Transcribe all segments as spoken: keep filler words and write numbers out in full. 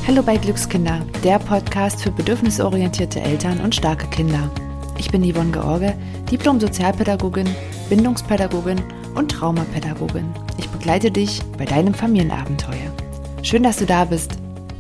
Hallo bei Glückskinder, der Podcast für bedürfnisorientierte Eltern und starke Kinder. Ich bin Yvonne George, Diplom-Sozialpädagogin, Bindungspädagogin und Traumapädagogin. Ich begleite dich bei deinem Familienabenteuer. Schön, dass du da bist.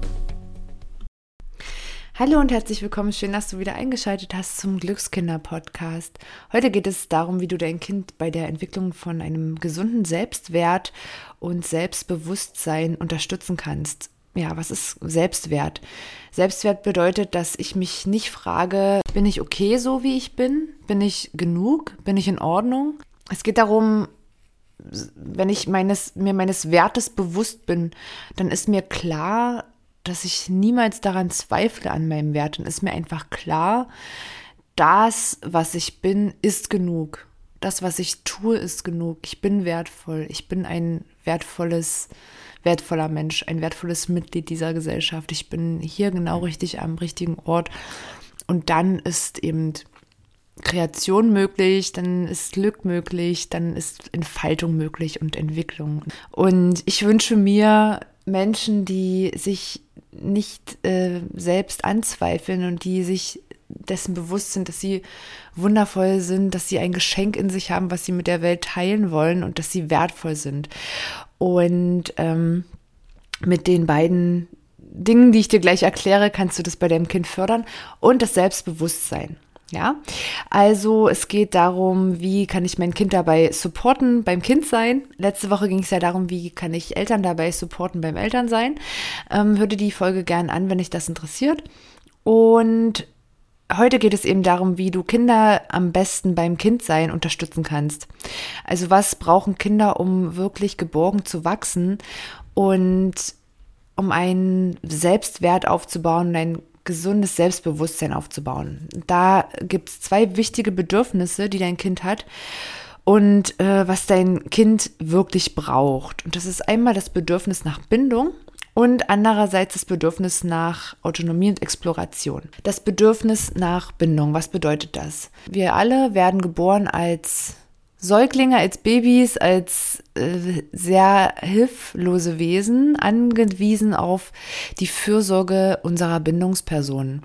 Hallo und herzlich willkommen. Schön, dass du wieder eingeschaltet hast zum Glückskinder-Podcast. Heute geht es darum, wie du dein Kind bei der Entwicklung von einem gesunden Selbstwert und Selbstbewusstsein unterstützen kannst. Ja, was ist Selbstwert? Selbstwert bedeutet, dass ich mich nicht frage, bin ich okay so, wie ich bin? Bin ich genug? Bin ich in Ordnung? Es geht darum, wenn ich meines, mir meines Wertes bewusst bin, dann ist mir klar, dass ich niemals daran zweifle an meinem Wert. Dann ist mir einfach klar, das, was ich bin, ist genug. Das, was ich tue, ist genug. Ich bin wertvoll. Ich bin ein wertvolles wertvoller Mensch, ein wertvolles Mitglied dieser Gesellschaft. Ich bin hier genau richtig am richtigen Ort. Und dann ist eben Kreation möglich, dann ist Glück möglich, dann ist Entfaltung möglich und Entwicklung. Und ich wünsche mir Menschen, die sich nicht äh, selbst anzweifeln und die sich dessen bewusst sind, dass sie wundervoll sind, dass sie ein Geschenk in sich haben, was sie mit der Welt teilen wollen und dass sie wertvoll sind. Und ähm, mit den beiden Dingen, die ich dir gleich erkläre, kannst du das bei deinem Kind fördern und das Selbstbewusstsein. Ja, also es geht darum, wie kann ich mein Kind dabei supporten beim Kindsein. Letzte Woche ging es ja darum, wie kann ich Eltern dabei supporten beim Elternsein. Ähm, hör dir die Folge gern an, wenn dich das interessiert. Und heute geht es eben darum, wie du Kinder am besten beim Kindsein unterstützen kannst. Also was brauchen Kinder, um wirklich geborgen zu wachsen und um einen Selbstwert aufzubauen und ein gesundes Selbstbewusstsein aufzubauen. Da gibt es zwei wichtige Bedürfnisse, die dein Kind hat und äh, was dein Kind wirklich braucht. Und das ist einmal das Bedürfnis nach Bindung und andererseits das Bedürfnis nach Autonomie und Exploration. Das Bedürfnis nach Bindung, was bedeutet das? Wir alle werden geboren als Säuglinge, als Babys, als äh, sehr hilflose Wesen, angewiesen auf die Fürsorge unserer Bindungspersonen.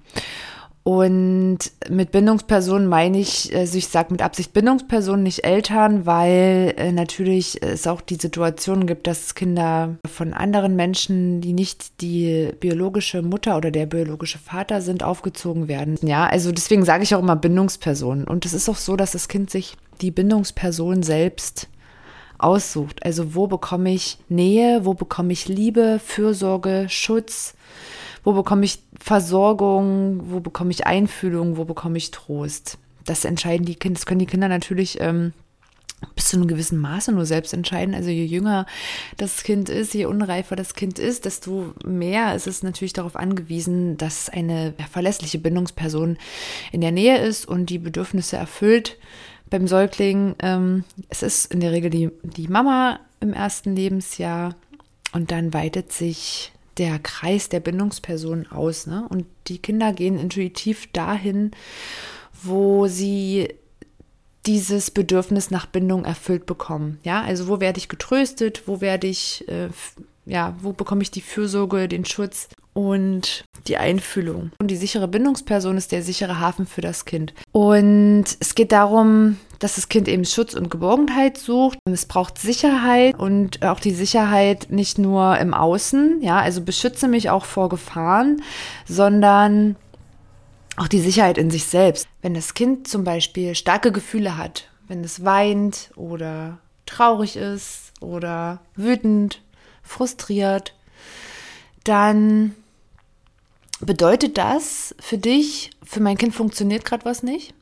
Und mit Bindungspersonen meine ich, also ich sage mit Absicht Bindungspersonen, nicht Eltern, weil äh, natürlich es auch die Situation gibt, dass Kinder von anderen Menschen, die nicht die biologische Mutter oder der biologische Vater sind, aufgezogen werden. Ja, also deswegen sage ich auch immer Bindungspersonen. Und es ist auch so, dass das Kind sich die Bindungsperson selbst aussucht. Also wo bekomme ich Nähe, wo bekomme ich Liebe, Fürsorge, Schutz, wo bekomme ich Versorgung, wo bekomme ich Einfühlung, wo bekomme ich Trost. Das entscheiden die Kinder, das können die Kinder natürlich ähm, bis zu einem gewissen Maße nur selbst entscheiden. Also je jünger das Kind ist, je unreifer das Kind ist, desto mehr ist es natürlich darauf angewiesen, dass eine ja, verlässliche Bindungsperson in der Nähe ist und die Bedürfnisse erfüllt. Beim Säugling, ähm, es ist in der Regel die, die Mama im ersten Lebensjahr und dann weitet sich der Kreis der Bindungspersonen aus, ne? Und die Kinder gehen intuitiv dahin, wo sie dieses Bedürfnis nach Bindung erfüllt bekommen. Ja, also wo werde ich getröstet, wo werde ich, äh, ja, wo bekomme ich die Fürsorge, den Schutz und die Einfühlung. Und die sichere Bindungsperson ist der sichere Hafen für das Kind. Und es geht darum, dass das Kind eben Schutz und Geborgenheit sucht. Es braucht Sicherheit und auch die Sicherheit nicht nur im Außen, ja, also beschütze mich auch vor Gefahren, sondern auch die Sicherheit in sich selbst. Wenn das Kind zum Beispiel starke Gefühle hat, wenn es weint oder traurig ist oder wütend, frustriert, dann bedeutet das für dich, für mein Kind funktioniert gerade was nicht.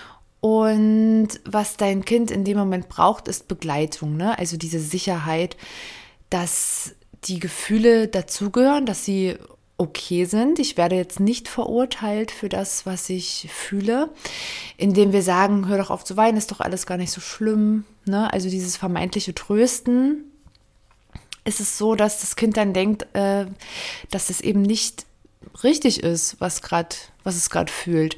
Und was dein Kind in dem Moment braucht, ist Begleitung, ne? Also diese Sicherheit, dass die Gefühle dazugehören, dass sie okay sind. Ich werde jetzt nicht verurteilt für das, was ich fühle, indem wir sagen, hör doch auf zu weinen, ist doch alles gar nicht so schlimm, ne? Also dieses vermeintliche Trösten. Ist es so, dass das Kind dann denkt, äh, dass es eben nicht richtig ist, was gerade, was es gerade fühlt.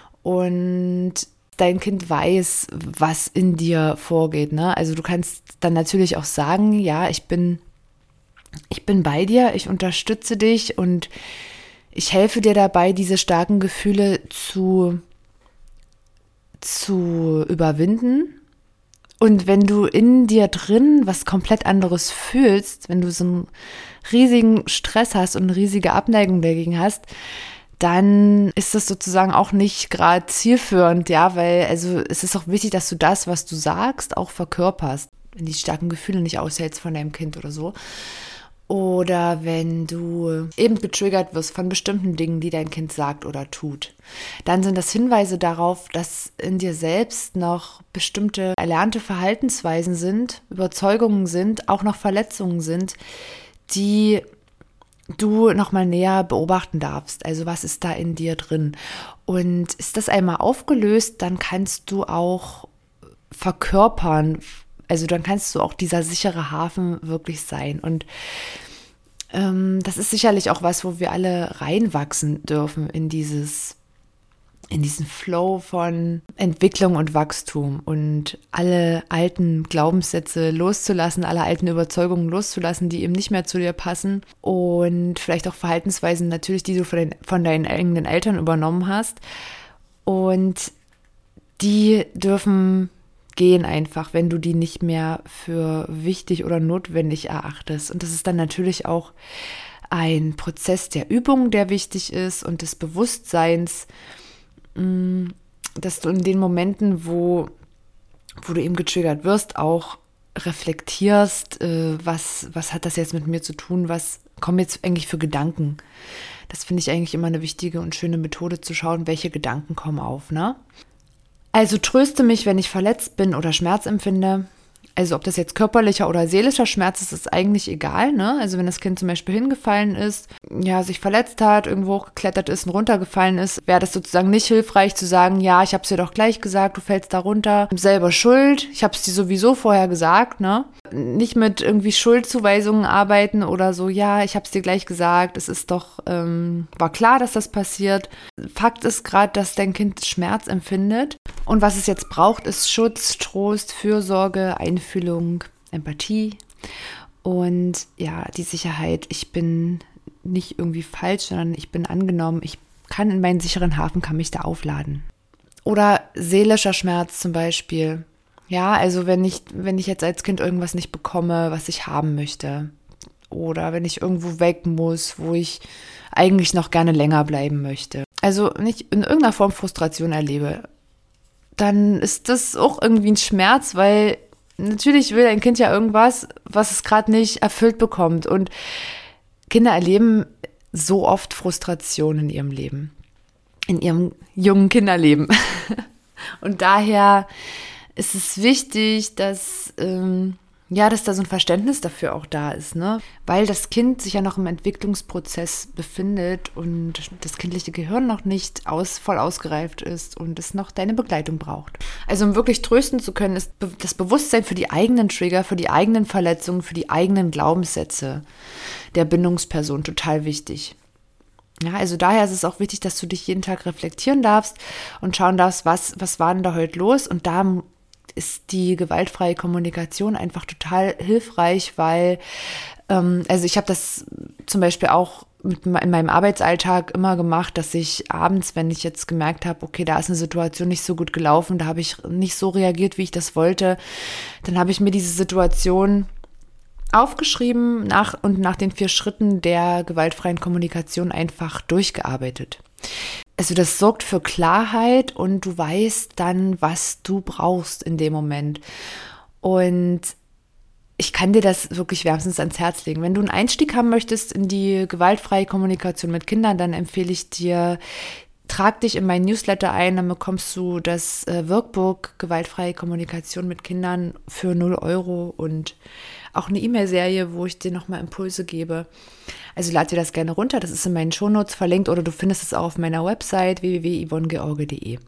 Und dein Kind weiß, was in dir vorgeht, ne? Also du kannst dann natürlich auch sagen, ja, ich bin ich bin bei dir, ich unterstütze dich und ich helfe dir dabei, diese starken Gefühle zu, zu überwinden. Und wenn du in dir drin was komplett anderes fühlst, wenn du so einen riesigen Stress hast und eine riesige Abneigung dagegen hast, dann ist das sozusagen auch nicht gerade zielführend, ja, weil also es ist auch wichtig, dass du das, was du sagst, auch verkörperst, wenn die starken Gefühle nicht aushältst von deinem Kind oder so. Oder wenn du eben getriggert wirst von bestimmten Dingen, die dein Kind sagt oder tut, dann sind das Hinweise darauf, dass in dir selbst noch bestimmte erlernte Verhaltensweisen sind, Überzeugungen sind, auch noch Verletzungen sind, die du nochmal näher beobachten darfst. Also was ist da in dir drin? Und ist das einmal aufgelöst, dann kannst du auch verkörpern, also dann kannst du auch dieser sichere Hafen wirklich sein. Und ähm, das ist sicherlich auch was, wo wir alle reinwachsen dürfen in dieses, in diesen Flow von Entwicklung und Wachstum und alle alten Glaubenssätze loszulassen, alle alten Überzeugungen loszulassen, die eben nicht mehr zu dir passen und vielleicht auch Verhaltensweisen natürlich, die du von, den, von deinen eigenen Eltern übernommen hast. Und die dürfen gehen einfach, wenn du die nicht mehr für wichtig oder notwendig erachtest. Und das ist dann natürlich auch ein Prozess der Übung, der wichtig ist und des Bewusstseins, dass du in den Momenten, wo, wo du eben getriggert wirst, auch reflektierst, äh, was, was hat das jetzt mit mir zu tun, was kommen jetzt eigentlich für Gedanken. Das finde ich eigentlich immer eine wichtige und schöne Methode, zu schauen, welche Gedanken kommen auf, ne? Also tröste mich, wenn ich verletzt bin oder Schmerz empfinde. Also ob das jetzt körperlicher oder seelischer Schmerz ist, ist eigentlich egal, ne? Also wenn das Kind zum Beispiel hingefallen ist, ja, sich verletzt hat, irgendwo hochgeklettert ist und runtergefallen ist, wäre das sozusagen nicht hilfreich zu sagen, ja, ich habe es dir doch gleich gesagt, du fällst da runter, selber schuld, ich habe es dir sowieso vorher gesagt, ne? Nicht mit irgendwie Schuldzuweisungen arbeiten oder so, ja, ich habe es dir gleich gesagt, es ist doch, ähm, war klar, dass das passiert. Fakt ist gerade, dass dein Kind Schmerz empfindet und was es jetzt braucht, ist Schutz, Trost, Fürsorge, Einfühlung, Empathie und ja, die Sicherheit, ich bin nicht irgendwie falsch, sondern ich bin angenommen, ich kann in meinen sicheren Hafen, kann mich da aufladen. Oder seelischer Schmerz zum Beispiel. Ja, also wenn ich, wenn ich jetzt als Kind irgendwas nicht bekomme, was ich haben möchte. Oder wenn ich irgendwo weg muss, wo ich eigentlich noch gerne länger bleiben möchte. Also wenn ich in irgendeiner Form Frustration erlebe, dann ist das auch irgendwie ein Schmerz, weil natürlich will ein Kind ja irgendwas, was es gerade nicht erfüllt bekommt. Und Kinder erleben so oft Frustration in ihrem Leben, in ihrem jungen Kinderleben. Und daher ist es wichtig, dass, ähm, ja, dass da so ein Verständnis dafür auch da ist, ne? Weil das Kind sich ja noch im Entwicklungsprozess befindet und das kindliche Gehirn noch nicht aus, voll ausgereift ist und es noch deine Begleitung braucht. Also um wirklich trösten zu können, ist be- das Bewusstsein für die eigenen Trigger, für die eigenen Verletzungen, für die eigenen Glaubenssätze der Bindungsperson total wichtig. Ja, also daher ist es auch wichtig, dass du dich jeden Tag reflektieren darfst und schauen darfst, was, was war denn da heute los? Und da ist die gewaltfreie Kommunikation einfach total hilfreich, weil, ähm, also ich habe das zum Beispiel auch mit, in meinem Arbeitsalltag immer gemacht, dass ich abends, wenn ich jetzt gemerkt habe, okay, da ist eine Situation nicht so gut gelaufen, da habe ich nicht so reagiert, wie ich das wollte, dann habe ich mir diese Situation aufgeschrieben nach und nach den vier Schritten der gewaltfreien Kommunikation einfach durchgearbeitet. Also das sorgt für Klarheit und du weißt dann, was du brauchst in dem Moment. Und ich kann dir das wirklich wärmstens ans Herz legen. Wenn du einen Einstieg haben möchtest in die gewaltfreie Kommunikation mit Kindern, dann empfehle ich dir, trag dich in meinen Newsletter ein, dann bekommst du das äh, Workbook gewaltfreie Kommunikation mit Kindern für null Euro und auch eine E-Mail-Serie, wo ich dir nochmal Impulse gebe. Also lad dir das gerne runter, das ist in meinen Shownotes verlinkt oder du findest es auch auf meiner Website w w w punkt yvonne george punkt de.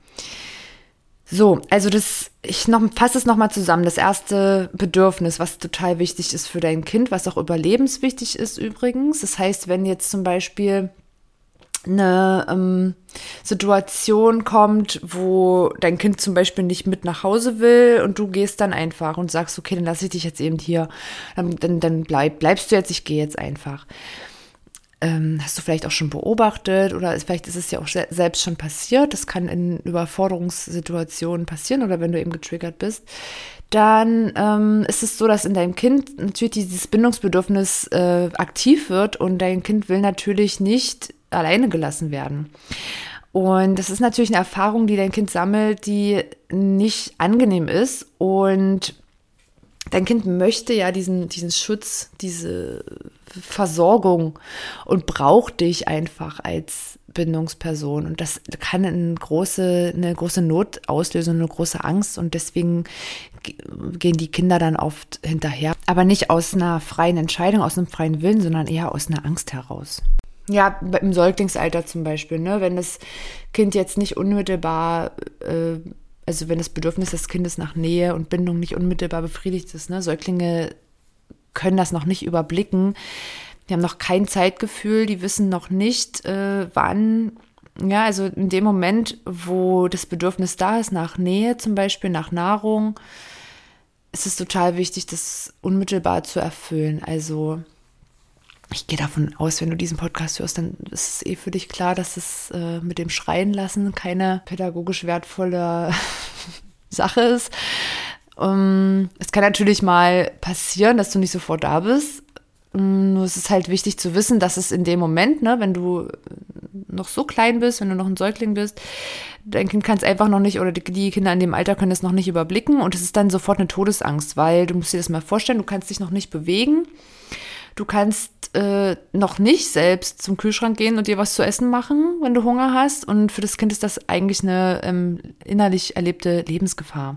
So, also das, ich noch, fasse es nochmal zusammen. Das erste Bedürfnis, was total wichtig ist für dein Kind, was auch überlebenswichtig ist übrigens. Das heißt, wenn jetzt zum Beispiel eine ähm, Situation kommt, wo dein Kind zum Beispiel nicht mit nach Hause will und du gehst dann einfach und sagst, okay, dann lasse ich dich jetzt eben hier, dann, dann, dann bleib, bleibst du jetzt, ich gehe jetzt einfach. Ähm, hast du vielleicht auch schon beobachtet oder ist, vielleicht ist es ja auch se- selbst schon passiert, das kann in Überforderungssituationen passieren oder wenn du eben getriggert bist, dann ähm, ist es so, dass in deinem Kind natürlich dieses Bindungsbedürfnis äh, aktiv wird und dein Kind will natürlich nicht alleine gelassen werden. Und das ist natürlich eine Erfahrung, die dein Kind sammelt, die nicht angenehm ist. Und dein Kind möchte ja diesen, diesen Schutz, diese Versorgung und braucht dich einfach als Bindungsperson. Und das kann eine große, eine große Not auslösen, eine große Angst. Und deswegen gehen die Kinder dann oft hinterher. Aber nicht aus einer freien Entscheidung, aus einem freien Willen, sondern eher aus einer Angst heraus. Ja, im Säuglingsalter zum Beispiel, ne? Wenn das Kind jetzt nicht unmittelbar, äh, also wenn das Bedürfnis des Kindes nach Nähe und Bindung nicht unmittelbar befriedigt ist, ne? Säuglinge können das noch nicht überblicken, die haben noch kein Zeitgefühl, die wissen noch nicht, äh, wann, ja, also in dem Moment, wo das Bedürfnis da ist, nach Nähe zum Beispiel, nach Nahrung, ist es total wichtig, das unmittelbar zu erfüllen, also ich gehe davon aus, wenn du diesen Podcast hörst, dann ist es eh für dich klar, dass es äh, mit dem Schreien lassen keine pädagogisch wertvolle Sache ist. Um, es kann natürlich mal passieren, dass du nicht sofort da bist. Um, nur es ist halt wichtig zu wissen, dass es in dem Moment, ne, wenn du noch so klein bist, wenn du noch ein Säugling bist, dein Kind kann es einfach noch nicht, oder die, die Kinder in dem Alter können es noch nicht überblicken und es ist dann sofort eine Todesangst, weil du musst dir das mal vorstellen, du kannst dich noch nicht bewegen. Du kannst äh, noch nicht selbst zum Kühlschrank gehen und dir was zu essen machen, wenn du Hunger hast. Und für das Kind ist das eigentlich eine ähm, innerlich erlebte Lebensgefahr.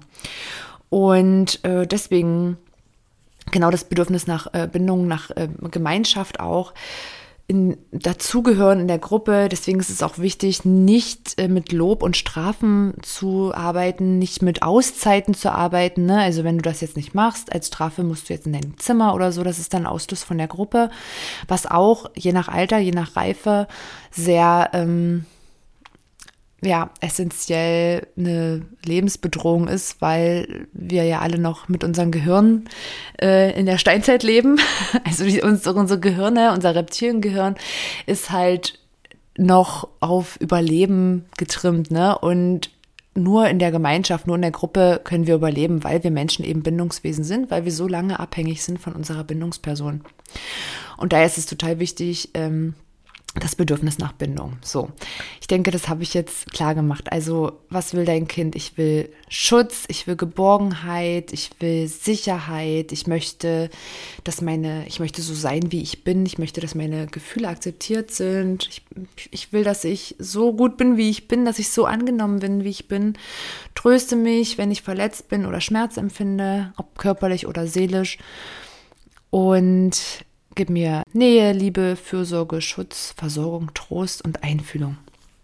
Und äh, deswegen genau das Bedürfnis nach äh, Bindung, nach äh, Gemeinschaft auch, in, dazugehören in der Gruppe. Deswegen ist es auch wichtig, nicht äh, mit Lob und Strafen zu arbeiten, nicht mit Auszeiten zu arbeiten. Ne? Also wenn du das jetzt nicht machst, als Strafe musst du jetzt in dein Zimmer oder so, das ist dann Ausschluss von der Gruppe, was auch je nach Alter, je nach Reife sehr ähm, ja, essentiell eine Lebensbedrohung ist, weil wir ja alle noch mit unserem Gehirn äh, in der Steinzeit leben. Also die, unsere, unsere Gehirne, unser Reptiliengehirn ist halt noch auf Überleben getrimmt, ne? Und nur in der Gemeinschaft, nur in der Gruppe können wir überleben, weil wir Menschen eben Bindungswesen sind, weil wir so lange abhängig sind von unserer Bindungsperson. Und daher ist es total wichtig, ähm, das Bedürfnis nach Bindung. So, ich denke, das habe ich jetzt klar gemacht. Also, was will dein Kind? Ich will Schutz, ich will Geborgenheit, ich will Sicherheit, ich möchte, dass meine, ich möchte so sein, wie ich bin, ich möchte, dass meine Gefühle akzeptiert sind, ich, ich will, dass ich so gut bin, wie ich bin, dass ich so angenommen bin, wie ich bin. Tröste mich, wenn ich verletzt bin oder Schmerz empfinde, ob körperlich oder seelisch. Und gib mir Nähe, Liebe, Fürsorge, Schutz, Versorgung, Trost und Einfühlung.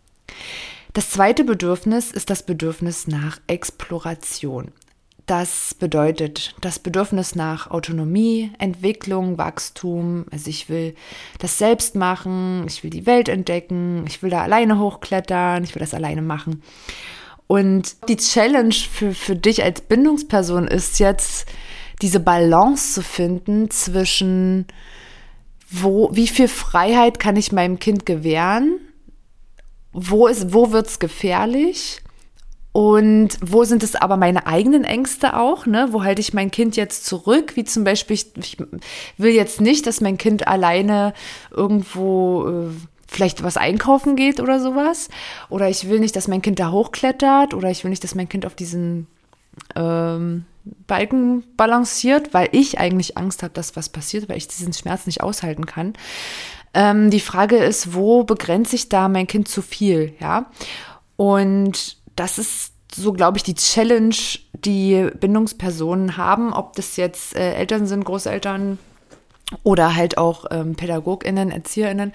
Das zweite Bedürfnis ist das Bedürfnis nach Exploration. Das bedeutet das Bedürfnis nach Autonomie, Entwicklung, Wachstum. Also ich will das selbst machen, ich will die Welt entdecken, ich will da alleine hochklettern, ich will das alleine machen. Und die Challenge für, für dich als Bindungsperson ist jetzt, diese Balance zu finden zwischen Wo, wie viel Freiheit kann ich meinem Kind gewähren? Wo ist, wo wird's gefährlich? Und wo sind es aber meine eigenen Ängste auch? Ne? Wo halte ich mein Kind jetzt zurück? Wie zum Beispiel, ich, ich will jetzt nicht, dass mein Kind alleine irgendwo äh, vielleicht was einkaufen geht oder sowas. Oder ich will nicht, dass mein Kind da hochklettert. Oder ich will nicht, dass mein Kind auf diesen ähm, Balken balanciert, weil ich eigentlich Angst habe, dass was passiert, weil ich diesen Schmerz nicht aushalten kann. Ähm, die Frage ist, wo begrenze ich da mein Kind zu viel, ja? Und das ist so, glaube ich, die Challenge, die Bindungspersonen haben, ob das jetzt äh, Eltern sind, Großeltern oder halt auch ähm, PädagogInnen, ErzieherInnen.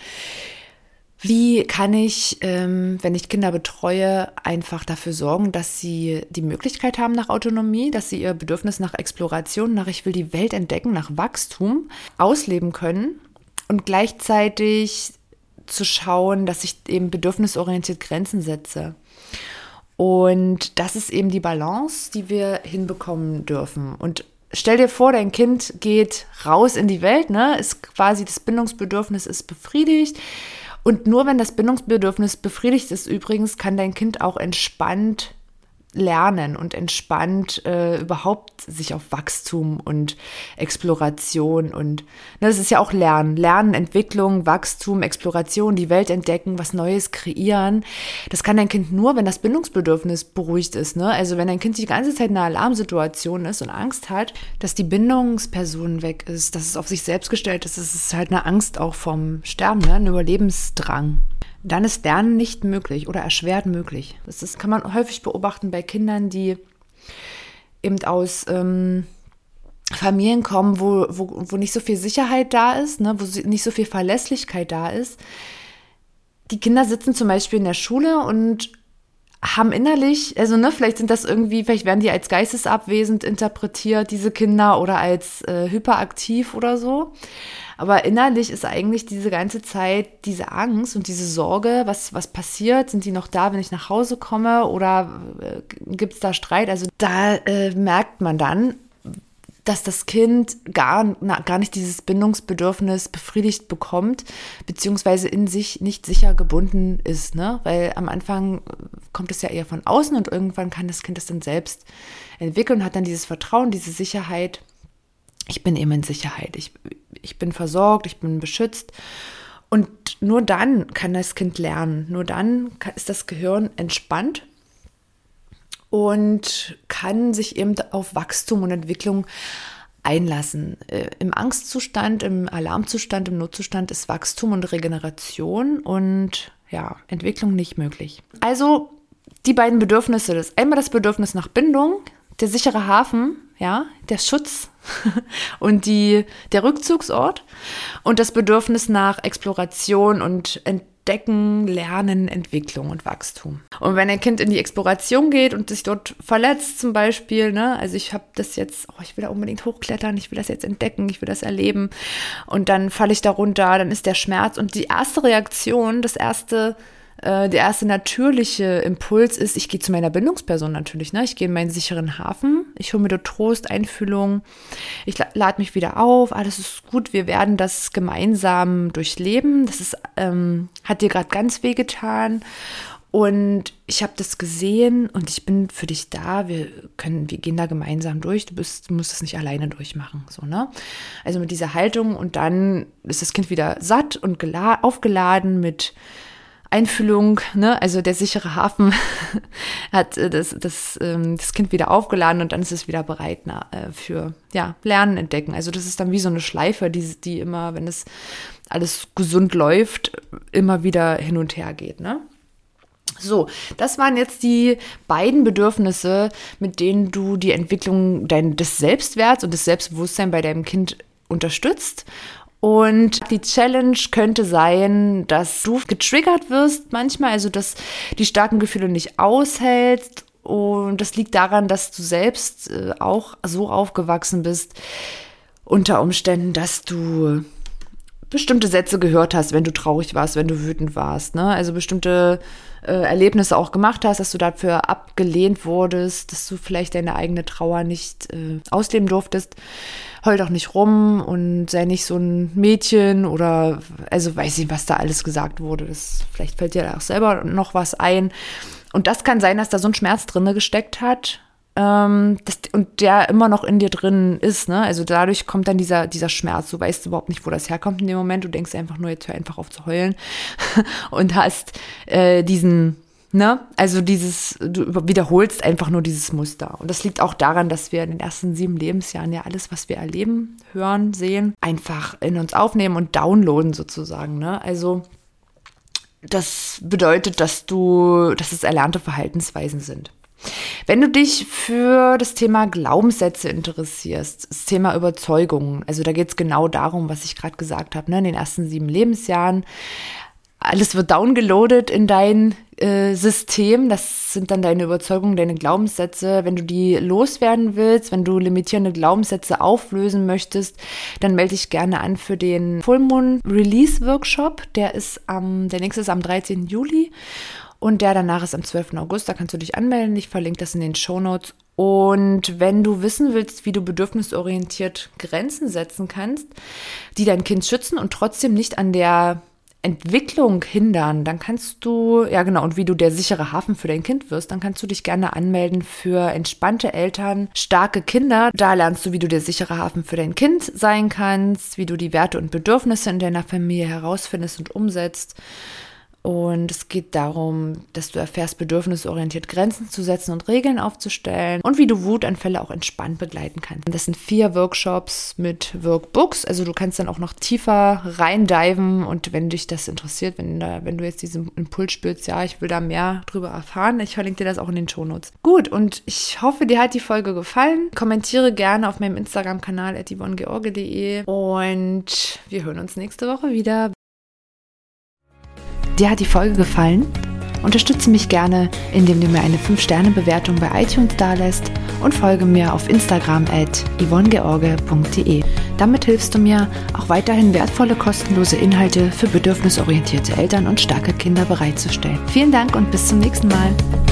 Wie kann ich, ähm, wenn ich Kinder betreue, einfach dafür sorgen, dass sie die Möglichkeit haben nach Autonomie, dass sie ihr Bedürfnis nach Exploration, nach ich will die Welt entdecken, nach Wachstum ausleben können und gleichzeitig zu schauen, dass ich eben bedürfnisorientiert Grenzen setze. Und das ist eben die Balance, die wir hinbekommen dürfen. Und stell dir vor, dein Kind geht raus in die Welt, ne? Ist quasi das Bindungsbedürfnis ist befriedigt. Und nur wenn das Bindungsbedürfnis befriedigt ist, übrigens, kann dein Kind auch entspannt lernen und entspannt äh, überhaupt sich auf Wachstum und Exploration und ne, das ist ja auch Lernen, Lernen, Entwicklung, Wachstum, Exploration, die Welt entdecken, was Neues kreieren. Das kann dein Kind nur, wenn das Bindungsbedürfnis beruhigt ist. Ne? Also wenn dein Kind die ganze Zeit in einer Alarmsituation ist und Angst hat, dass die Bindungsperson weg ist, dass es auf sich selbst gestellt ist, das ist halt eine Angst auch vom Sterben, ne? Ein Überlebensdrang. Dann ist Lernen nicht möglich oder erschwert möglich. Das ist, kann man häufig beobachten bei Kindern, die eben aus ähm, Familien kommen, wo, wo, wo nicht so viel Sicherheit da ist, ne, wo nicht so viel Verlässlichkeit da ist. Die Kinder sitzen zum Beispiel in der Schule und haben innerlich, also ne, vielleicht sind das irgendwie, vielleicht werden die als geistesabwesend interpretiert, diese Kinder, oder als äh, hyperaktiv oder so. Aber innerlich ist eigentlich diese ganze Zeit diese Angst und diese Sorge, was, was passiert, sind die noch da, wenn ich nach Hause komme, oder äh, gibt es da Streit? Also da äh, merkt man dann, dass das Kind gar, na, gar nicht dieses Bindungsbedürfnis befriedigt bekommt, beziehungsweise in sich nicht sicher gebunden ist, ne? Weil am Anfang kommt es ja eher von außen und irgendwann kann das Kind es dann selbst entwickeln und hat dann dieses Vertrauen, diese Sicherheit. Ich bin eben in Sicherheit, ich, ich bin versorgt, ich bin beschützt. Und nur dann kann das Kind lernen, nur dann kann, ist das Gehirn entspannt und kann sich eben auf Wachstum und Entwicklung einlassen. Äh, Im Angstzustand, im Alarmzustand, im Notzustand ist Wachstum und Regeneration und ja, Entwicklung nicht möglich. Also die beiden Bedürfnisse, das einmal das Bedürfnis nach Bindung, der sichere Hafen, ja, der Schutz und die, der Rückzugsort, und das Bedürfnis nach Exploration und Entdecken, Lernen, Entwicklung und Wachstum. Und wenn ein Kind in die Exploration geht und sich dort verletzt zum Beispiel, ne, also ich habe das jetzt, oh, ich will da unbedingt hochklettern, ich will das jetzt entdecken, ich will das erleben, und dann falle ich da runter, dann ist der Schmerz, und die erste Reaktion, das erste Der erste natürliche Impuls ist, ich gehe zu meiner Bindungsperson natürlich, ne? Ich gehe in meinen sicheren Hafen, ich hole mir dort Trost, Einfühlung, ich lade mich wieder auf, alles ist gut, wir werden das gemeinsam durchleben, das ist, ähm, hat dir gerade ganz weh getan und ich habe das gesehen und ich bin für dich da, wir können, wir gehen da gemeinsam durch, du bist, du musst es nicht alleine durchmachen, so, ne? Also mit dieser Haltung, und dann ist das Kind wieder satt und gela- aufgeladen mit Einfühlung, ne, also der sichere Hafen hat das, das, das Kind wieder aufgeladen, und dann ist es wieder bereit na, für ja, Lernen, Entdecken. Also das ist dann wie so eine Schleife, die, die immer, wenn es alles gesund läuft, immer wieder hin und her geht, ne? So, das waren jetzt die beiden Bedürfnisse, mit denen du die Entwicklung dein, des Selbstwerts und des Selbstbewusstseins bei deinem Kind unterstützt. Und die Challenge könnte sein, dass du getriggert wirst manchmal, also dass die starken Gefühle nicht aushältst. Und das liegt daran, dass du selbst auch so aufgewachsen bist, unter Umständen, dass du bestimmte Sätze gehört hast, wenn du traurig warst, wenn du wütend warst, ne? Also bestimmte äh, Erlebnisse auch gemacht hast, dass du dafür abgelehnt wurdest, dass du vielleicht deine eigene Trauer nicht äh, ausleben durftest. Heul doch nicht rum und sei nicht so ein Mädchen, oder, also weiß ich, was da alles gesagt wurde. Das, vielleicht fällt dir da auch selber noch was ein. Und das kann sein, dass da so ein Schmerz drin gesteckt hat, ähm, das, und der immer noch in dir drin ist, ne? Also dadurch kommt dann dieser, dieser Schmerz. Du weißt überhaupt nicht, wo das herkommt in dem Moment. Du denkst einfach nur, jetzt hör einfach auf zu heulen und hast äh, diesen, ne? Also dieses, du wiederholst einfach nur dieses Muster. Und das liegt auch daran, dass wir in den ersten sieben Lebensjahren ja alles, was wir erleben, hören, sehen, einfach in uns aufnehmen und downloaden sozusagen, ne? Also das bedeutet, dass du, dass es erlernte Verhaltensweisen sind. Wenn du dich für das Thema Glaubenssätze interessierst, das Thema Überzeugungen, also da geht es genau darum, was ich gerade gesagt habe, ne? In den ersten sieben Lebensjahren alles wird downgeloadet in dein äh, System. Das sind dann deine Überzeugungen, deine Glaubenssätze. Wenn du die loswerden willst, wenn du limitierende Glaubenssätze auflösen möchtest, dann melde dich gerne an für den Full Moon Release Workshop. Der ist am, der nächste ist am dreizehnten Juli und der danach ist am zwölften August. Da kannst du dich anmelden. Ich verlinke das in den Shownotes. Und wenn du wissen willst, wie du bedürfnisorientiert Grenzen setzen kannst, die dein Kind schützen und trotzdem nicht an der Entwicklung hindern, dann kannst du, ja genau, und wie du der sichere Hafen für dein Kind wirst, dann kannst du dich gerne anmelden für entspannte Eltern, starke Kinder. Da lernst du, wie du der sichere Hafen für dein Kind sein kannst, wie du die Werte und Bedürfnisse in deiner Familie herausfindest und umsetzt. Und es geht darum, dass du erfährst, bedürfnisorientiert Grenzen zu setzen und Regeln aufzustellen und wie du Wutanfälle auch entspannt begleiten kannst. Das sind vier Workshops mit Workbooks, also du kannst dann auch noch tiefer reindiven und wenn dich das interessiert, wenn, da, wenn du jetzt diesen Impuls spürst, ja, ich will da mehr drüber erfahren, ich verlinke dir das auch in den Shownotes. Gut, und ich hoffe, dir hat die Folge gefallen. Kommentiere gerne auf meinem Instagram-Kanal at yvonne george punkt de und wir hören uns nächste Woche wieder. Dir hat die Folge gefallen? Unterstütze mich gerne, indem du mir eine fünf Sterne Bewertung bei iTunes dalässt und folge mir auf Instagram at yvonne george punkt de. Damit hilfst du mir, auch weiterhin wertvolle, kostenlose Inhalte für bedürfnisorientierte Eltern und starke Kinder bereitzustellen. Vielen Dank und bis zum nächsten Mal.